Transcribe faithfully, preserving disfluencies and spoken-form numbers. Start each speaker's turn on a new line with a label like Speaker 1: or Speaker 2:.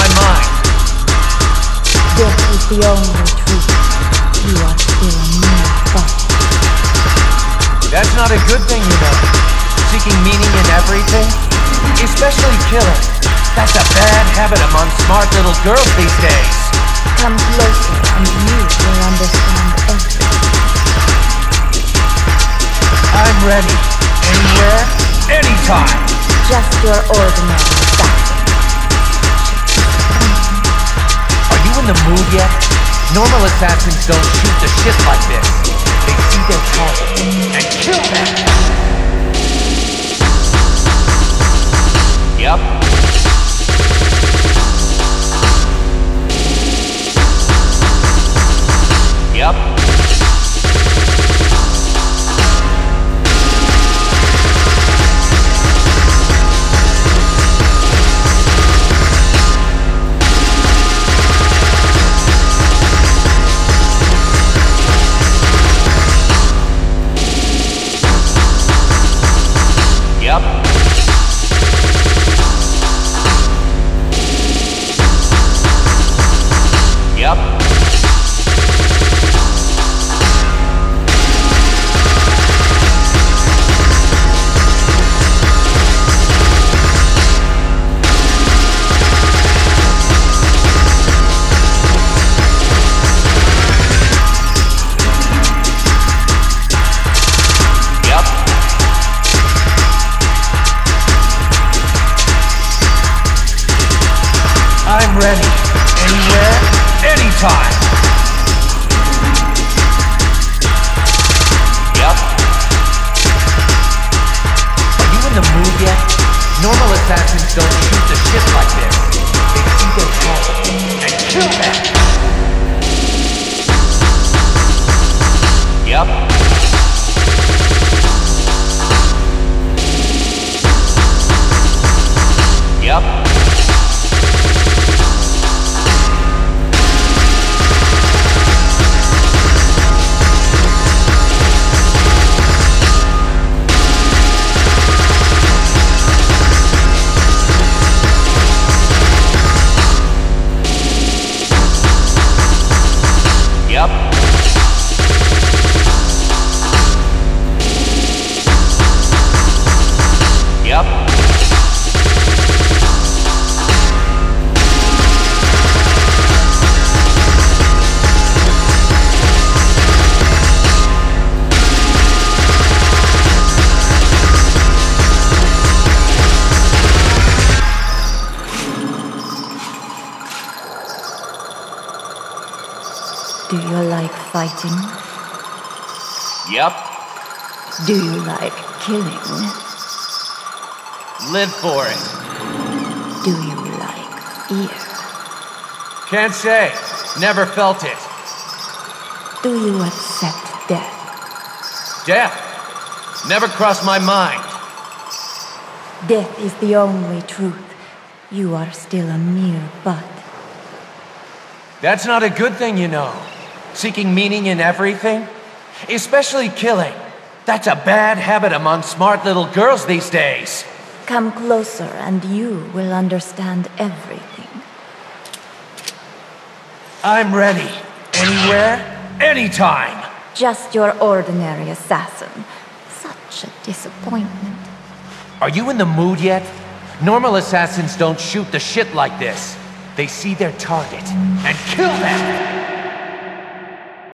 Speaker 1: mind.
Speaker 2: Death is the only truth. You are still a mere thought.
Speaker 1: That's not a good thing, you know. Seeking meaning in everything, especially killing. That's a bad habit among smart little girls these days.
Speaker 2: Come closer and you will understand everything.
Speaker 1: I'm ready. Anywhere, anytime.
Speaker 2: Just your ordinary assassin.
Speaker 1: Are you in the mood yet? Normal assassins don't shoot the shit like this. They see their target and kill them. Yep. Yep. Yep. Yep. I'm ready. Anywhere, anytime. Yep. Are you in the mood yet? Normal assassins don't shoot the shit like this. They see their target and kill them. Yep. Yep. Yep. Yep.
Speaker 2: Do you like fighting?
Speaker 1: Yep.
Speaker 2: Do you like killing?
Speaker 1: Live for it.
Speaker 2: Do you like fear?
Speaker 1: Can't say. Never felt it.
Speaker 2: Do you accept death?
Speaker 1: Death. Never crossed my mind.
Speaker 2: Death is the only truth. You are still a mere butt.
Speaker 1: That's not a good thing, you know. Seeking meaning in everything, especially killing. That's a bad habit among smart little girls these days.
Speaker 2: Come closer and you will understand everything.
Speaker 1: I'm ready. Anywhere, anytime.
Speaker 2: Just your ordinary assassin. Such a disappointment.
Speaker 1: Are you in the mood yet? Normal assassins don't shoot the shit like this. They see their target and kill them.